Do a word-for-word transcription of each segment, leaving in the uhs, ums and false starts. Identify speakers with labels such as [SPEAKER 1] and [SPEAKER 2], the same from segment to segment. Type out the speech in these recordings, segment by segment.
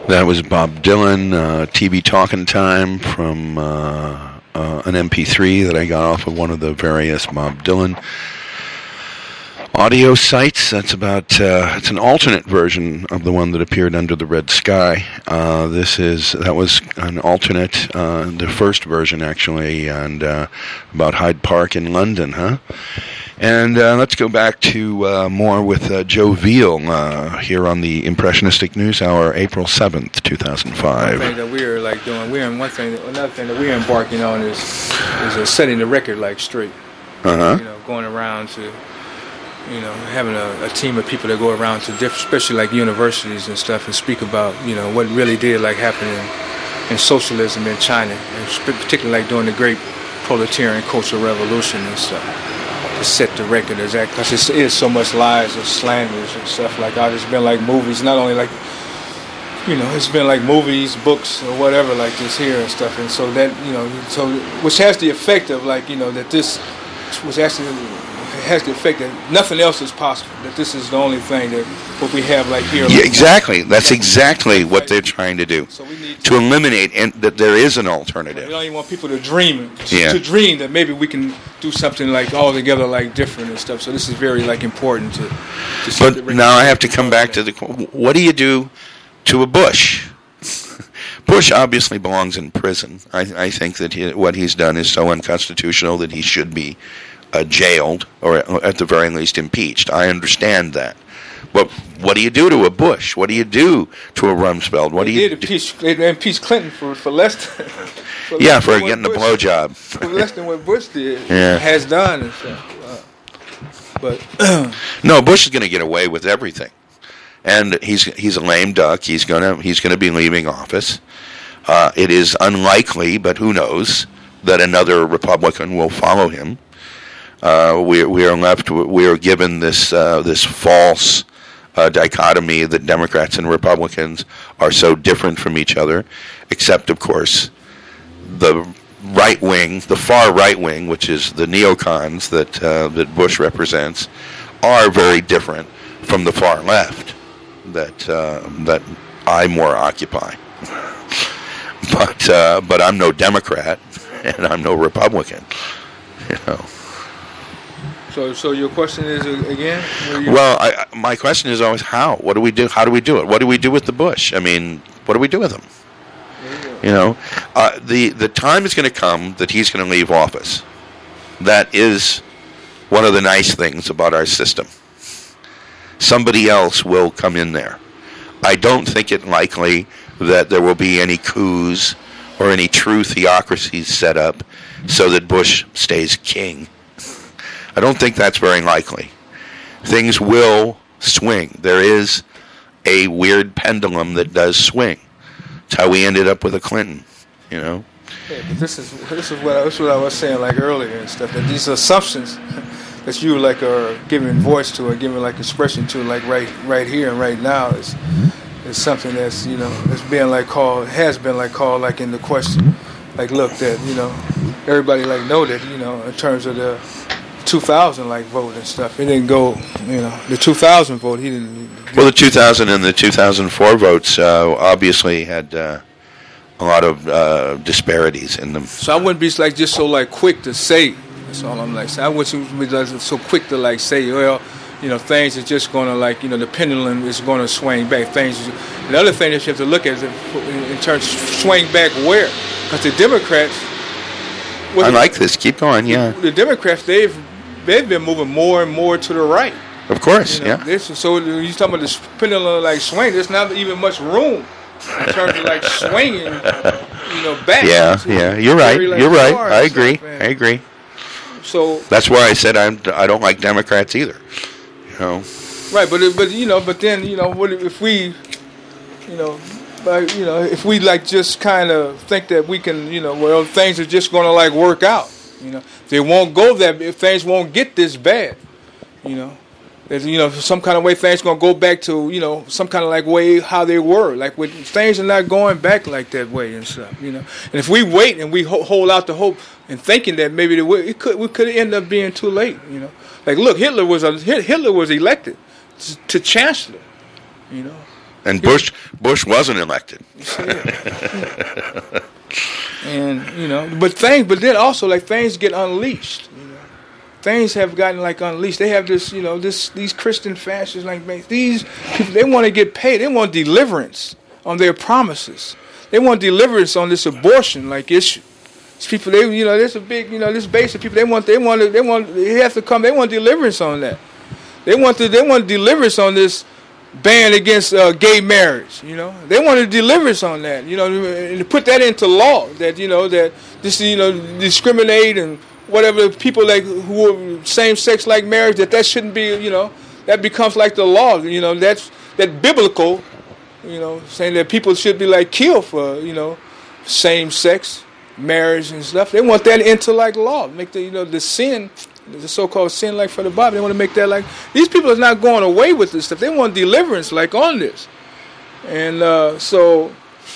[SPEAKER 1] That was Bob Dylan, uh, T V Talking Time from uh, uh, an M P three that I got off of one of the various Bob Dylan audio sites. That's about, uh, it's an alternate version of the one that appeared under the red sky. Uh, this is, that was an alternate, uh, the first version actually, and uh, about Hyde Park in London, huh? And uh, let's go back to uh, more with uh, Joe Veal uh, here on the Impressionistic News Hour, April seventh, two thousand five.
[SPEAKER 2] One thing that we're like doing, we're in one thing, another thing that we're embarking on is is uh, setting the record like straight.
[SPEAKER 1] Uh-huh.
[SPEAKER 2] You know, going around to, you know, having a, a team of people that go around to different, especially like universities and stuff, and speak about, you know, what really did like happen in, in socialism in China, and particularly like during the Great Proletarian Cultural Revolution and stuff. To set the record as that, because it is so much lies and slanders and stuff like that. It's been like movies, not only like, you know, it's been like movies, books, or whatever like this here and stuff. And so that, you know, so which has the effect of like, you know, that this was actually has the effect that nothing else is possible. That this is the only thing that what we have like here.
[SPEAKER 1] Yeah, exactly. That's exactly what they're trying to do.
[SPEAKER 2] So we need
[SPEAKER 1] to, to eliminate and that there is an alternative.
[SPEAKER 2] We don't even want people to dream,
[SPEAKER 1] yeah.
[SPEAKER 2] to dream that maybe we can do something like altogether like different and stuff. So this is very like important to. to
[SPEAKER 1] but now I have to come back to the. What do you do to a Bush? Bush obviously belongs in prison. I, I think that he, what he's done is so unconstitutional that he should be uh, jailed or at the very least impeached. I understand that. But what do you do to a Bush? What do you do to a Rumsfeld? What
[SPEAKER 2] they
[SPEAKER 1] do you
[SPEAKER 2] did impeach, they impeached Clinton for, for less than for
[SPEAKER 1] yeah
[SPEAKER 2] less
[SPEAKER 1] for
[SPEAKER 2] than
[SPEAKER 1] getting
[SPEAKER 2] Bush,
[SPEAKER 1] a blowjob
[SPEAKER 2] for less than what Bush did
[SPEAKER 1] yeah.
[SPEAKER 2] has done and stuff. Uh, but
[SPEAKER 1] no, Bush is going to get away with everything, and he's he's a lame duck. He's gonna he's going to be leaving office. Uh, it is unlikely, but who knows, that another Republican will follow him. Uh, we we are left we are given this uh, this false uh, dichotomy that Democrats and Republicans are so different from each other, except of course the right wing, the far right wing, which is the neocons that uh, that Bush represents, are very different from the far left that uh, that I more occupy. But uh, but I'm no Democrat and I'm no Republican, you know.
[SPEAKER 2] So so your question is again?
[SPEAKER 1] Well, I, my question is always how. What do we do? How do we do it? What do we do with the Bush? I mean, what do we do with him? You know, uh, the the time is going to come that he's going to leave office. That is one of the nice things about our system. Somebody else will come in there. I don't think it likely that there will be any coups or any true theocracies set up so that Bush stays king. I don't think that's very likely. Things will swing. There is a weird pendulum that does swing. It's how we ended up with a Clinton, you know.
[SPEAKER 2] Yeah, but this is this is what I, this is what I was saying like earlier and stuff. That these assumptions that you like are giving voice to or giving like expression to, like right right here and right now, is is something that's you know that's being like called has been like called like in the question. Like look that you know everybody like know that you know in terms of the two thousand like vote and stuff. It didn't go, you know, the two thousand vote. He didn't. He,
[SPEAKER 1] well, the two thousand and the two thousand four votes uh, obviously had uh, a lot of uh, disparities in them.
[SPEAKER 2] So I wouldn't be like just so like quick to say. That's all I'm like saying. I wouldn't be like, so quick to like say, well, you know, things are just going to like, you know, the pendulum is going to swing back. Things. And the other thing that you have to look at is in terms of swing back where, because the Democrats.
[SPEAKER 1] I like this. Keep going. Yeah.
[SPEAKER 2] The, the Democrats, they've. They've been moving more and more to the right.
[SPEAKER 1] Of course,
[SPEAKER 2] you know,
[SPEAKER 1] yeah.
[SPEAKER 2] This, so you talking about the pendulum like swing? There's not even much room in terms of like swinging, you know, back.
[SPEAKER 1] Yeah,
[SPEAKER 2] to,
[SPEAKER 1] yeah. You're right.
[SPEAKER 2] like
[SPEAKER 1] You're right. I agree.
[SPEAKER 2] Stuff,
[SPEAKER 1] I agree.
[SPEAKER 2] So
[SPEAKER 1] that's why I said I'm. I don't like Democrats either. You know.
[SPEAKER 2] Right, but but you know, but then you know, what if we, you know. Like, you know, if we like just kind of think that we can, you know, well, things are just going to like work out. You know, they won't go that. If things won't get this bad, you know, there's, you know, some kind of way things gonna go back to, you know, some kind of like way how they were. Like with things are not going back like that way and stuff. You know, and if we wait and we ho- hold out the hope and thinking that maybe the way, it could we could end up being too late. You know, like look, Hitler was a, Hitler was elected to chancellor. You know.
[SPEAKER 1] And Bush Bush wasn't elected.
[SPEAKER 2] And you know, but things, but then also like things get unleashed. You know, things have gotten like unleashed. They have this, you know, this these Christian fascists like these people. They want to get paid. They want deliverance on their promises. They want deliverance on this abortion like issue. These people, they, you know, there's a big, you know, this base of people. They want, they want, they want. They have to come. They want deliverance on that. They want to, they want deliverance on this ban against uh, gay marriage. You know, they want a deliverance on that. You know, and to put that into law that you know that this, you know, discriminate and whatever people like who are same sex like marriage, that that shouldn't be. You know, that becomes like the law. You know, that's that biblical. You know, saying that people should be like killed for, you know, same sex marriage and stuff. They want that into like law. Make the, you know, the sin, the so-called sin like for the Bible. They want to make that like, these people are not going away with this stuff. They want deliverance like on this. And uh, so,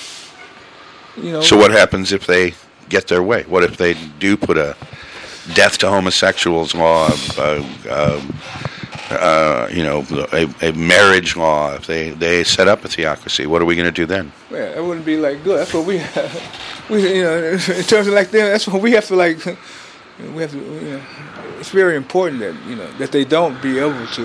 [SPEAKER 2] you know.
[SPEAKER 1] So what happens if they get their way? What if they do put a death to homosexuals law, uh, uh, Uh, you know, a, a marriage law, if they, they set up a theocracy, what are we going to do then?
[SPEAKER 2] Yeah, it wouldn't be like good. That's what we, we you know, in terms of like them, that's what we have to like, we have to, you know, it's very important that, you know, that they don't be able to,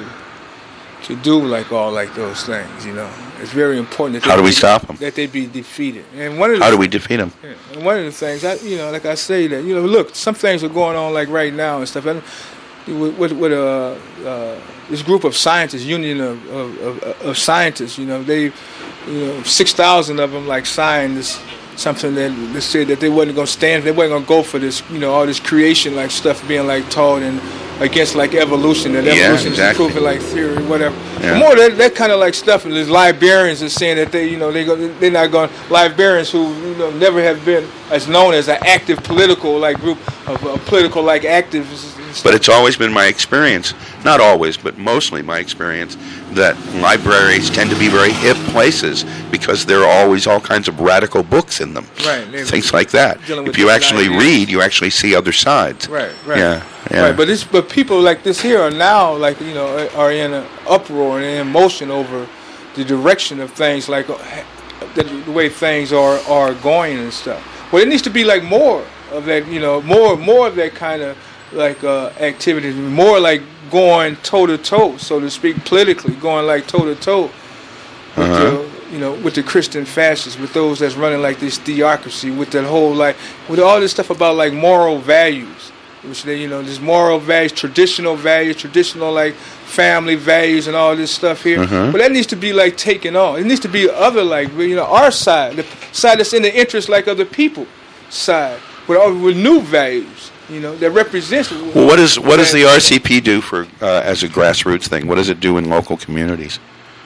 [SPEAKER 2] to do like all like those things, you know. It's very important that they
[SPEAKER 1] How do we
[SPEAKER 2] be,
[SPEAKER 1] stop them?
[SPEAKER 2] That they be defeated. And one of the,
[SPEAKER 1] How do we defeat them?
[SPEAKER 2] Yeah, and one of the things, I, you know, like I say that, you know, look, some things are going on like right now and stuff. And, with, with, with uh, uh, this group of scientists, union of, of, of, of scientists, you know, they, you know, six thousand of them like signed this something that they said that they wasn't going to stand, they wasn't going to go for this, you know, all this creation like stuff being like taught and against like evolution, that evolution
[SPEAKER 1] yeah, exactly.
[SPEAKER 2] is proven like theory, whatever.
[SPEAKER 1] Yeah.
[SPEAKER 2] More that that kind of like stuff. And there's librarians are saying that they, you know, they go, they're not going. Librarians who you know never have been as known as an active political like group of uh, political like activists.
[SPEAKER 1] But it's always been my experience, not always, but mostly my experience, that libraries tend to be very hip places because there are always all kinds of radical books in them.
[SPEAKER 2] Right.
[SPEAKER 1] Things like that. If you actually
[SPEAKER 2] ideas.
[SPEAKER 1] read, you actually see other sides.
[SPEAKER 2] Right, right.
[SPEAKER 1] Yeah, yeah.
[SPEAKER 2] Right, but this, but people like this here are now like, you know, are in an uproar and in emotion over the direction of things, like uh, the, the way things are, are going and stuff. Well, it needs to be like more of that, you know, more more of that kind of like uh, activities, more like going toe to toe, so to speak, politically, going like toe to toe with
[SPEAKER 1] uh-huh.
[SPEAKER 2] the, you know, with the Christian fascists, with those that's running like this theocracy, with that whole like, with all this stuff about like moral values, which they, you know, this moral values, traditional values, traditional like family values, and all this stuff here.
[SPEAKER 1] Uh-huh.
[SPEAKER 2] But that needs to be like taken on. It needs to be other like, you know, our side, the side that's in the interest like of the people side, with all with new values. You know, that represents.
[SPEAKER 1] Well, what is what does the R C P do for uh, as a grassroots thing? What does it do in local communities?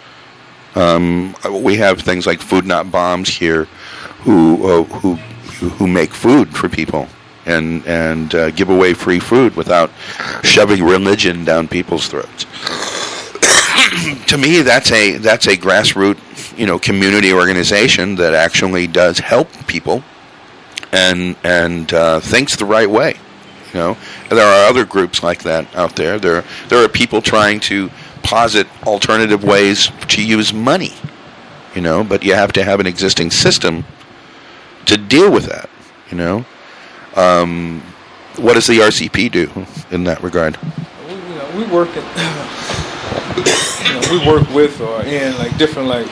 [SPEAKER 1] Um, we have things like Food Not Bombs here, who uh, who who make food for people and and uh, give away free food without shoving religion down people's throats. To me, that's a that's a grassroots, you know, community organization that actually does help people and and uh, thinks the right way. You know, and there are other groups like that out there. There, there are people trying to posit alternative ways to use money. You know, but you have to have an existing system to deal with that. You know, um, what does the R C P do in that regard?
[SPEAKER 2] We, you know, we work in, you know, we work with or in like different like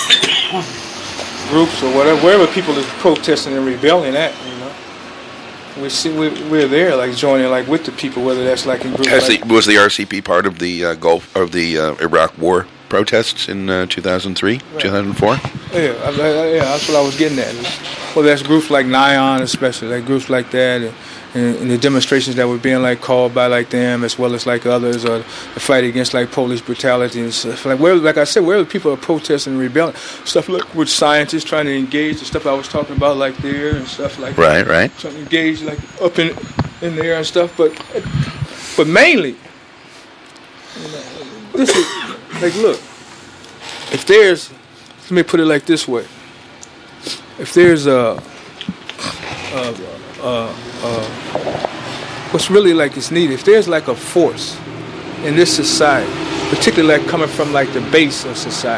[SPEAKER 2] groups or whatever, wherever people is protesting and rebelling at. You know. We see we, we're there, like joining, like with the people, whether that's like in groups.
[SPEAKER 1] Has
[SPEAKER 2] like,
[SPEAKER 1] the, was the R C P part of the uh, Gulf of the uh, Iraq War protests in uh, two thousand three, right. two thousand four?
[SPEAKER 2] Yeah, I, I, yeah, that's what I was getting at. Well, there's groups like Nyon, especially, like groups like that, and, and, and the demonstrations that were being like called by like them, as well as like others, or the fight against like police brutality and stuff. Like where, like I said, where the people are protesting and rebelling, stuff like with scientists trying to engage, the stuff I was talking about like there and stuff like
[SPEAKER 1] right,
[SPEAKER 2] that.
[SPEAKER 1] right,
[SPEAKER 2] trying to engage like up in in there and stuff, but but mainly, you know, this is like look. If there's, let me put it like this way. If there's a, a, a, a, what's really like is needed, if there's like a force in this society, particularly like coming from like the base of society,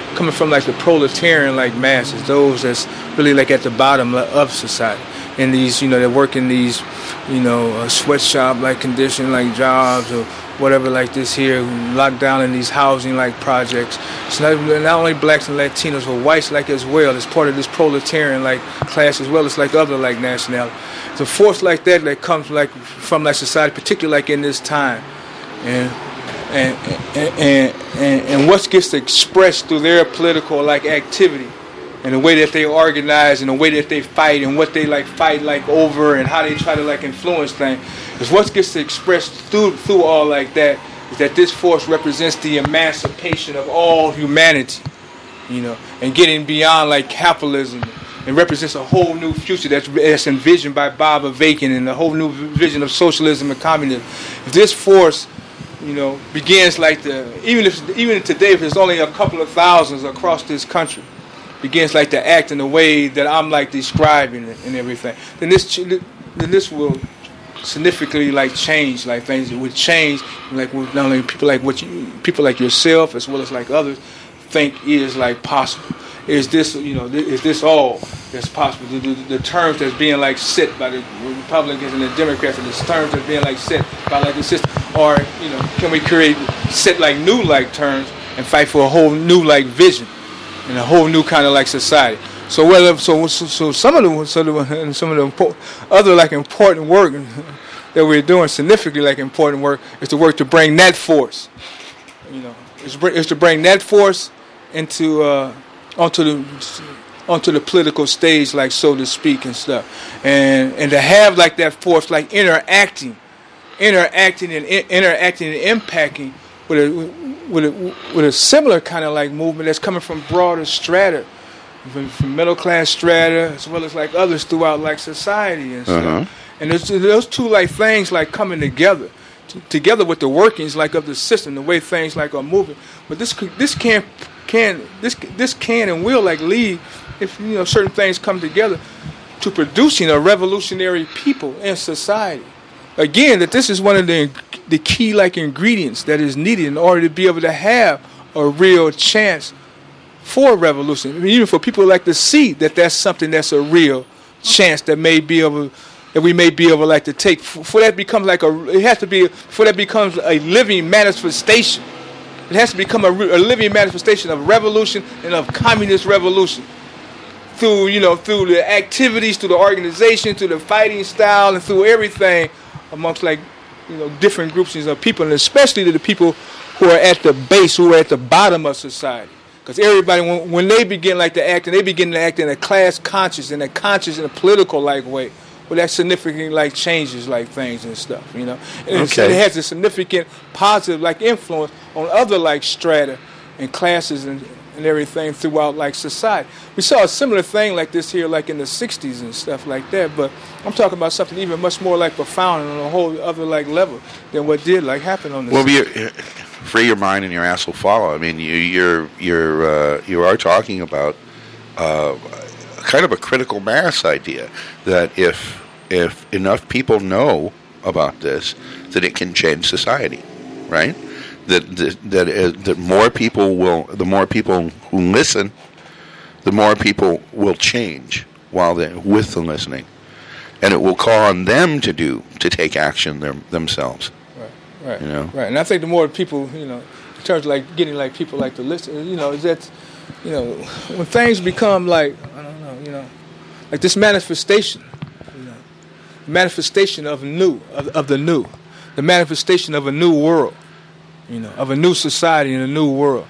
[SPEAKER 2] coming from like the proletarian like masses, those that's really like at the bottom of society, and these, you know, that work in these, you know, uh, sweatshop like condition like jobs or whatever like this here, locked down in these housing like projects. It's not, not only blacks and Latinos, but whites like as well. It's part of this proletarian like class as well as like other like nationality. It's a force like that that comes like from like society, particularly like in this time, and and and and, and, and what gets expressed through their political like activity, and the way that they organize, and the way that they fight, and what they like fight like over, and how they try to like influence things, is what gets expressed through through all like that. Is that this force represents the emancipation of all humanity, you know, and getting beyond like capitalism, and represents a whole new future that's, that's envisioned by Bob Avakian, and a whole new vision of socialism and communism. If this force, you know, begins like the, even if even today, if there's only a couple of thousands across this country, begins like to act in the way that I'm like describing it and everything, then this then this will significantly like change like things. It would change like not only people like what you people like yourself as well as like others think is like possible. Is this, you know, is this all that's possible? The, the, the terms that's being like set by the Republicans and the Democrats, and the terms that's being like set by like the system, or, you know, can we create set like new like terms and fight for a whole new like vision and a whole new kind of like society? So whether so so, so some of the so the, and some of the impo- other like important work that we're doing, significantly like important work, is to work to bring that force, you know, is, is to bring that force into uh, onto the onto the political stage, like so to speak, and stuff, and and to have like that force like interacting, interacting and in, interacting and impacting with a with a with a similar kind of like movement that's coming from broader strata. From, from middle class strata as well as like others throughout like society and stuff. Uh-huh. And those, those two like things like coming together, t- together with the workings like of the system, the way things like are moving. But this this can can this this can and will like lead, if, you know, certain things come together, to producing a revolutionary people in society. Again, that this is one of the the key like ingredients that is needed in order to be able to have a real chance for revolution. I mean, even for people like to see that that's something that's a real chance that may be able, that we may be able like to take. For that becomes like a, it has to be, for that becomes a living manifestation. It has to become a, a living manifestation of revolution and of communist revolution. Through, you know, through the activities, through the organization, through the fighting style, and through everything amongst like, you know, different groups of people, and especially to the people who are at the base, who are at the bottom of society. Because everybody, when, when they begin like to act, and they begin to act in a class conscious, in a conscious, in a political like way, well, that significantly like changes like things and stuff, you know. And okay. It has a significant positive like influence on other like strata and classes and, and everything throughout like society. We saw a similar thing like this here, like in the sixties and stuff like that. But I'm talking about something even much more like profound and on a whole other like level than what did like happen on this.
[SPEAKER 1] Well, we. Free your mind and your ass will follow. I mean, you, you're you're uh, you are talking about uh, kind of a critical mass idea that if if enough people know about this, that it can change society, right? That that that, uh, that more people will, the more people who listen, the more people will change while they with the listening, and it will call on them to do to take action them, themselves.
[SPEAKER 2] Right,
[SPEAKER 1] you know?
[SPEAKER 2] Right, and I think the more people, you know, in terms of like getting like people like to listen, you know, is that, you know, when things become like, I don't know, you know, like this manifestation, you know, manifestation of new, of, of the new, the manifestation of a new world, you know, of a new society and a new world,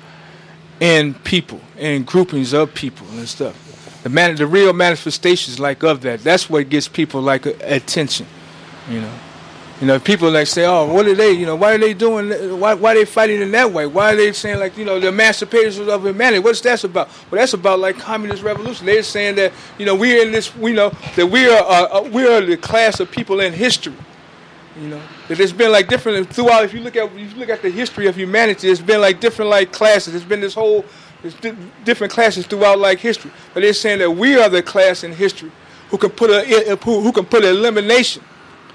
[SPEAKER 2] in people, in groupings of people and stuff. The man, the real manifestations like of that, that's what gets people like attention, you know. You know, people like say, "Oh, what are they? You know, why are they doing? Why, why are they fighting in that way? Why are they saying like, you know, the emancipators of humanity? What's that about?" Well, that's about like communist revolution. They're saying that, you know, we're in this, we know that we are uh, we are the class of people in history. You know, that there's been like different throughout. If you look at if you look at the history of humanity, there's been like different like classes. There's been this whole there's di- different classes throughout like history. But they're saying that we are the class in history who can put a who, who can put an elimination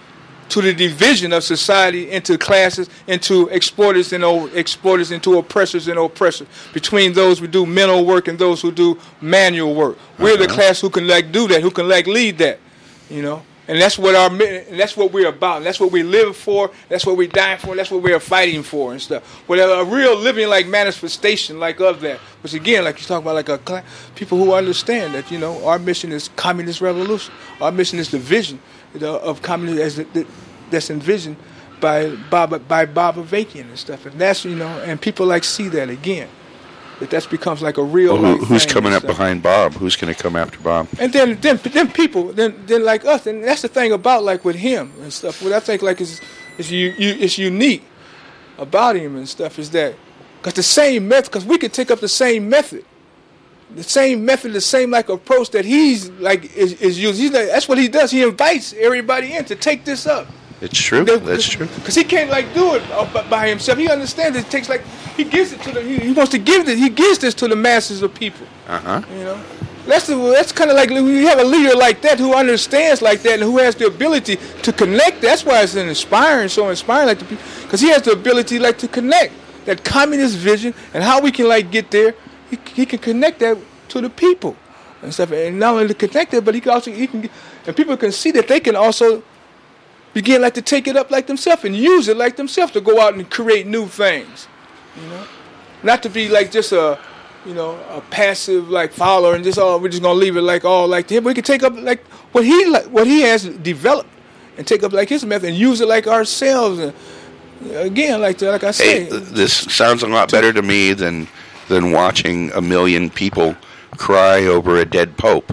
[SPEAKER 2] to the division of society into classes, into exporters and o- exporters, into oppressors and oppressors, between those who do mental work and those who do manual work. We're uh-huh. the class who can like do that, who can like lead that, you know. And that's what our and that's what we're about. And that's what we live for. That's what we're dying for. And that's what we're fighting for and stuff. But a, a real living like manifestation like of that, which again, like you talk about, like a class, people who understand that, you know, our mission is communist revolution. Our mission is the vision of communism as the, the, that's envisioned by Bob by Bob Avakian and stuff. And that's, you know, and people like see that again. That that becomes like a real.
[SPEAKER 1] Well,
[SPEAKER 2] who,
[SPEAKER 1] who's coming up behind Bob? Who's going to come after Bob?
[SPEAKER 2] And then, then, then people, then, then like us, and that's the thing about like with him and stuff. What I think like is, is you, you, it's unique about him and stuff is that, because the same method, because we can take up the same method, the same method, the same like approach that he's like is, is used. He's like, that's what he does. He invites everybody in to take this up.
[SPEAKER 1] It's true. They, That's true.
[SPEAKER 2] Because he can't like do it by himself. He understands it takes like he gives it to the. He, he wants to give it. He gives this to the masses of people.
[SPEAKER 1] Uh huh.
[SPEAKER 2] You know, that's the, that's kind of like we have a leader like that who understands like that and who has the ability to connect. That's why it's inspiring, so inspiring, like the people, because he has the ability like to connect that communist vision and how we can like get there. He he can connect that to the people and stuff, and not only to connect it, but he can also he can and people can see that they can also begin like to take it up like themselves and use it like themselves to go out and create new things, you know, not to be like just a, you know, a passive like follower and just oh we're just gonna leave it like all like him. We can take up like what he like what he has developed and take up like his method and use it like ourselves. And again, like like I say,
[SPEAKER 1] hey, this sounds a lot better to me than than watching a million people cry over a dead pope.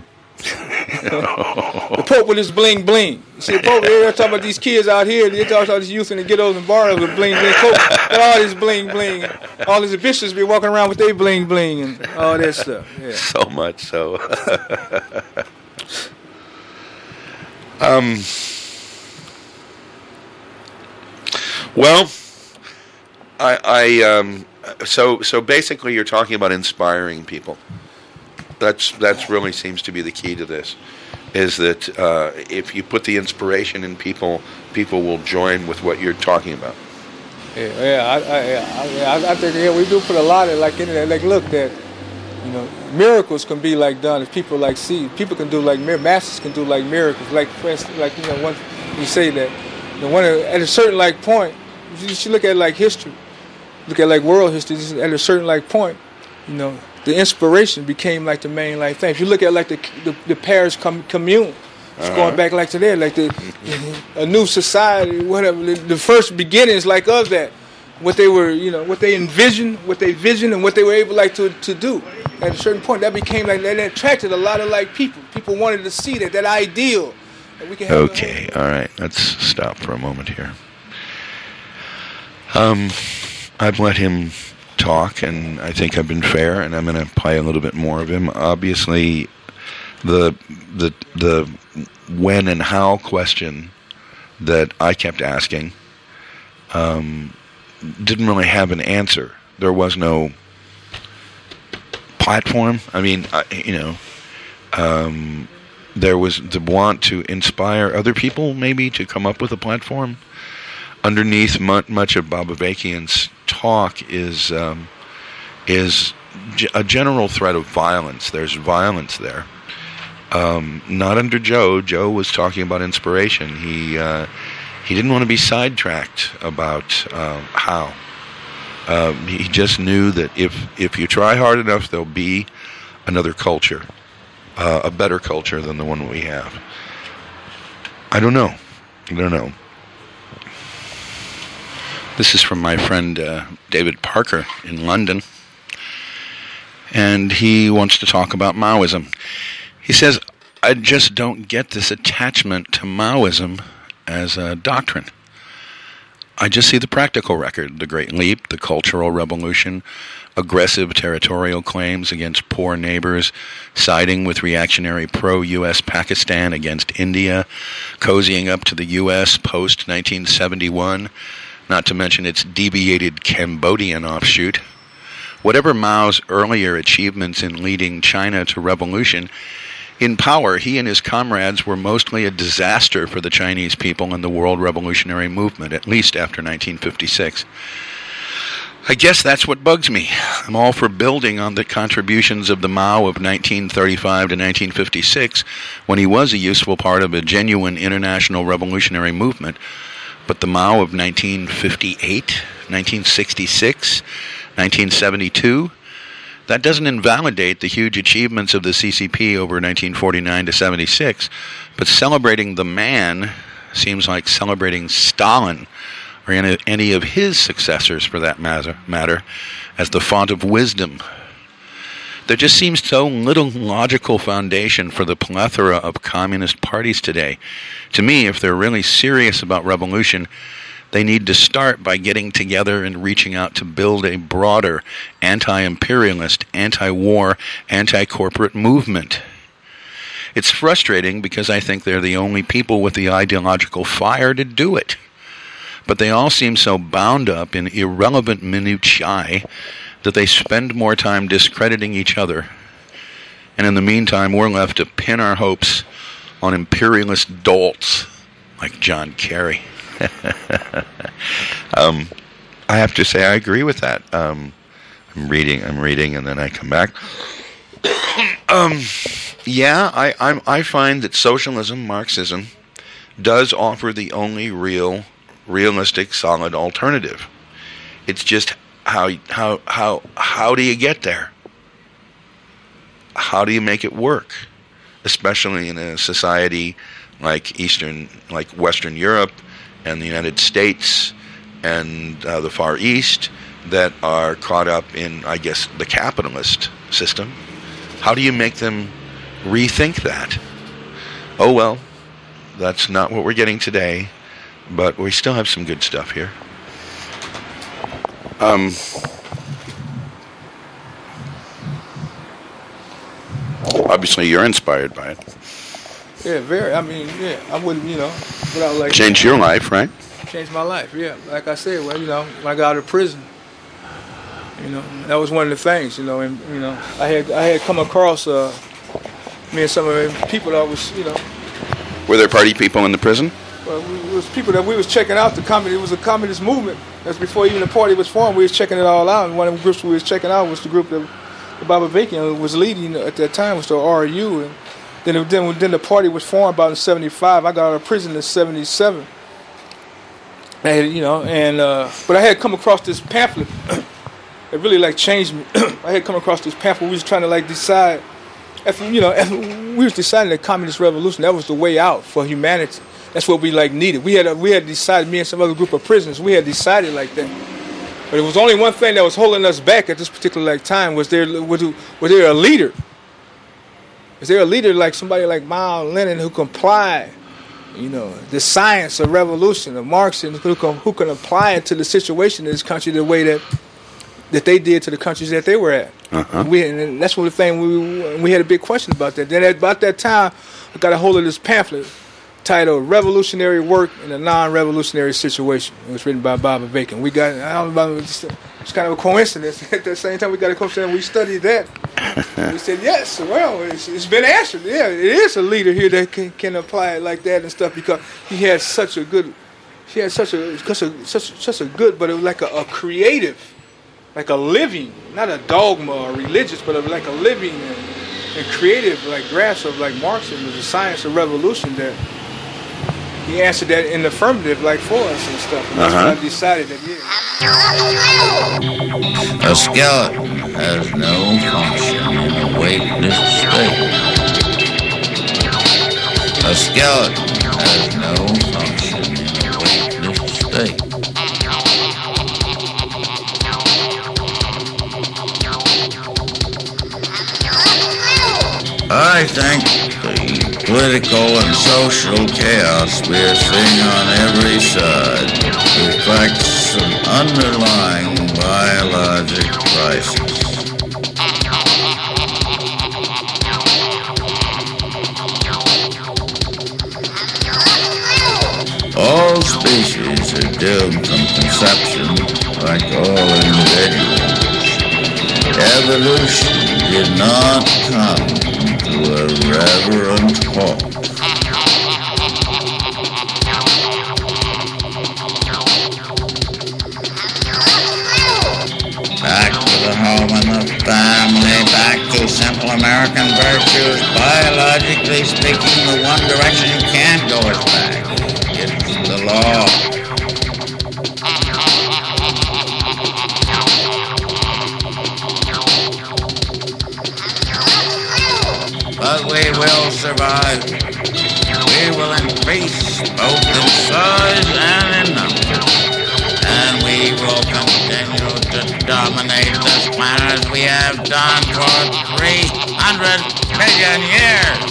[SPEAKER 2] The Pope with his bling bling. You see, the Pope, they're talking about these kids out here, they're talking about these youth in the ghettos and bars with bling bling. Pope, all this bling bling. All these bishops be walking around with their bling bling and all that stuff. Yeah.
[SPEAKER 1] So much so. um. Well, I, I um. So so basically, you're talking about inspiring people. That's that's really seems to be the key to this, is that uh, if you put the inspiration in people, people will join with what you're talking about.
[SPEAKER 2] Yeah, yeah, I, I, yeah, I, I think yeah, we do put a lot of like in there. Like, look, that you know, miracles can be like done if people like see. People can do like masters can do like miracles. Like for instance, like you know, once you say that, you know, one at a certain like point, you should look at like history, look at like world history. At a certain like point, you know. The inspiration became like the main like thing. If you look at like the the, the Paris com- Commune, it's uh-huh. going back like to there, like the a new society, whatever. The, the first beginnings like of that, what they were, you know, what they envisioned, what they visioned, and what they were able like to, to do. At a certain point, that became like that attracted a lot of like people. People wanted to see that that ideal. That we can have
[SPEAKER 1] okay, all right. Let's stop for a moment here. Um, I've let him talk, and I think I've been fair, and I'm going to play a little bit more of him. Obviously, the the the when and how question that I kept asking um, didn't really have an answer. There was no platform. I mean, I, you know, um, there was the want to inspire other people, maybe, to come up with a platform. Underneath much of Bob Avakian's talk is um, is a general threat of violence. There's violence there. Um, not under Joe. Joe was talking about inspiration. He uh, he didn't want to be sidetracked about uh, how. Uh, he just knew that if if you try hard enough, there'll be another culture, uh, a better culture than the one we have. I don't know. I don't know. This is from my friend uh, David Parker in London, and he wants to talk about Maoism. He says, I just don't get this attachment to Maoism as a doctrine. I just see the practical record, the Great Leap, the Cultural Revolution, aggressive territorial claims against poor neighbors, siding with reactionary pro-U S Pakistan against India, cozying up to the U S post nineteen seventy-one, not to mention its deviated Cambodian offshoot. Whatever Mao's earlier achievements in leading China to revolution,
[SPEAKER 3] In power, he and his comrades were mostly a disaster for the Chinese people and the world revolutionary movement, at least after nineteen fifty-six. I guess that's what bugs me. I'm all for building on the contributions of the Mao of nineteen thirty-five to nineteen fifty-six, when he was a useful part of a genuine international revolutionary movement. But the Mao of nineteen fifty-eight, nineteen sixty-six, nineteen seventy-two, that doesn't invalidate the huge achievements of the C C P over nineteen forty-nine to seventy-six, but celebrating the man seems like celebrating Stalin or any, any of his successors, for that matter, matter, as the font of wisdom. There just seems so little logical foundation for the plethora of communist parties today. To me, if they're really serious about revolution, they need to start by getting together and reaching out to build a broader anti-imperialist, anti-war, anti-corporate movement. It's frustrating because I think they're the only people with the ideological fire to do it. But they all seem so bound up in irrelevant minutiae that they spend more time discrediting each other. And in the meantime, we're left to pin our hopes on imperialist dolts like John Kerry. um, I have to say I agree with that. Um, I'm reading, I'm reading, and then I come back. um, yeah, I, I'm, I find that socialism, Marxism, does offer the only real, realistic, solid alternative. It's just how how how how do you get there? How do you make it work, especially in a society like Eastern, like Western Europe, and the United States, and uh, the Far East, that are caught up in, I guess, the capitalist system? How do you make them rethink that? Oh well, that's not what we're getting today, but we still have some good stuff here. Um, obviously, you're inspired by it.
[SPEAKER 2] Yeah, very. I mean, yeah, I wouldn't, you know, without like
[SPEAKER 3] change your life, right?
[SPEAKER 2] Changed my life. Yeah, like I said, well, you know, when I got out of prison, you know, that was one of the things, you know, and you know, I had I had come across uh, me and some of the people that was, you know.
[SPEAKER 3] Were there party people in the prison?
[SPEAKER 2] Well, it was people that we was checking out. The communist, it was a communist movement. That's before even the party was formed. We was checking it all out. And one of the groups we was checking out was the group that Baba Bacon was leading at that time, was the R U. And then, it, then, then the party was formed about in seventy-five. I got out of prison in seventy-seven. I had, you know, and uh, but I had come across this pamphlet. It really like changed me. I had come across this pamphlet. We was trying to like decide, after, you know, after we was deciding that communist revolution, that was the way out for humanity. That's what we like needed. We had we had decided, me and some other group of prisoners, we had decided like that. But it was only one thing that was holding us back at this particular like time. Was there was, was there a leader? Is there a leader like somebody like Mao Lenin who can apply, you know, the science of revolution, of Marxism, who can who can apply it to the situation in this country the way that that they did to the countries that they were at? Uh-huh. We, and that's one of the things we we had a big question about that. Then at about that time, I got a hold of this pamphlet titled "Revolutionary Work in a Non-Revolutionary Situation." It was written by Baba Bacon. We got, I don't know, it's, it's kind of a coincidence. At the same time, we got a coach and we studied that. We said, yes, well, it's, it's been answered. Yeah, it is a leader here that can, can apply it like that and stuff, because he had such a good, he had such a, such a, such, such a good, but it was like a, a creative, like a living, not a dogma or religious, but like a living and, and creative, like grasp of like Marxism, the science of revolution that. He answered that in the affirmative, like for us and stuff. And that's uh-huh. when I decided that,
[SPEAKER 4] yeah. A skeleton has no function in a weightless state. A skeleton has no function in a weightless state. I think the political and social chaos we are seeing on every side reflects an underlying biologic crisis. All species are doomed from conception, like all individuals. Evolution did not come to a reverent halt. Back to the home and the family, back to simple American virtues. Biologically speaking, the one direction you can't go is back. It's the law. But we will survive. We will increase both in size and in numbers. And we will continue to dominate this planet as we have done for three hundred million years.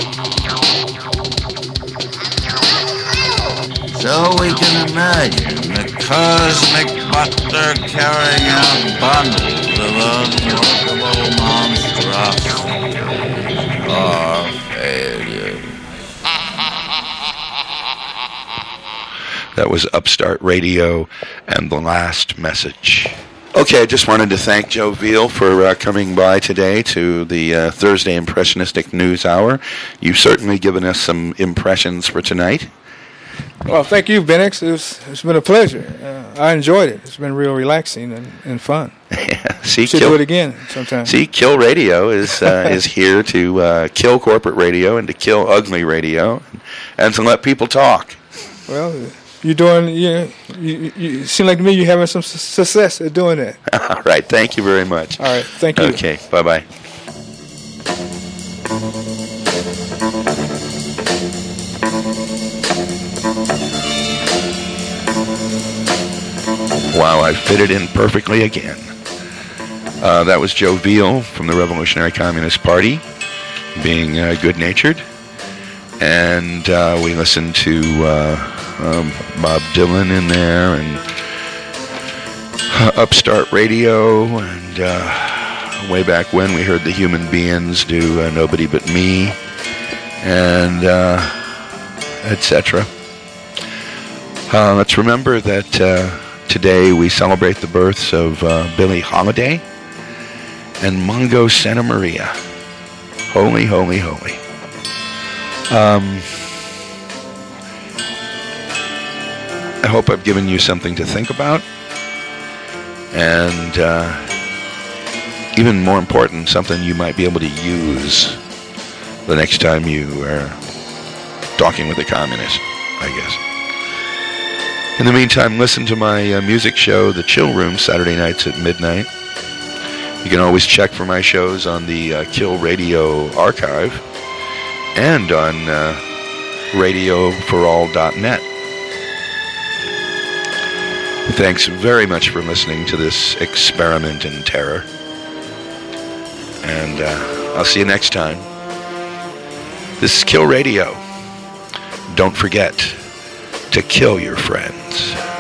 [SPEAKER 4] So we can imagine the cosmic butler carrying out bundles of unworkable monstrosities. Our failure.
[SPEAKER 1] That was Upstart Radio and The Last Message. Okay, I just wanted to thank Joe Veal for uh, coming by today to the uh, Thursday Impressionistic News Hour. You've certainly given us some impressions for tonight.
[SPEAKER 2] Well, thank you, Benix. It's, it's been a pleasure. Uh, I enjoyed it. It's been real relaxing and, and fun.
[SPEAKER 1] Yeah, see,
[SPEAKER 2] should
[SPEAKER 1] kill,
[SPEAKER 2] do it again sometime.
[SPEAKER 1] See, Kill Radio is uh, is here to uh, kill corporate radio and to kill ugly radio and to let people talk.
[SPEAKER 2] Well, you're doing. You, you, you seem like to me you're having some su- success at doing that.
[SPEAKER 1] All right. Thank you very much.
[SPEAKER 2] All right. Thank you.
[SPEAKER 1] Okay. Bye bye. Wow, I fit it in perfectly again. Uh, that was Joe Veal from the Revolutionary Communist Party, being uh, good-natured. And uh, we listened to uh, um, Bob Dylan in there, and uh, Upstart Radio, and uh, way back when we heard the Human Beings do uh, Nobody But Me, and uh, et cetera. Uh, let's remember that uh, today we celebrate the births of uh, Billie Holiday and Mongo Santa Maria. Holy, holy, holy. Um, I hope I've given you something to think about. And uh, even more important, something you might be able to use the next time you are talking with a communist, I guess. In the meantime, listen to my uh, music show, The Chill Room, Saturday nights at midnight. You can always check for my shows on the uh, Kill Radio archive and on uh, radio for all dot net. Thanks very much for listening to this experiment in terror. And uh, I'll see you next time. This is Kill Radio. Don't forget to kill your friends.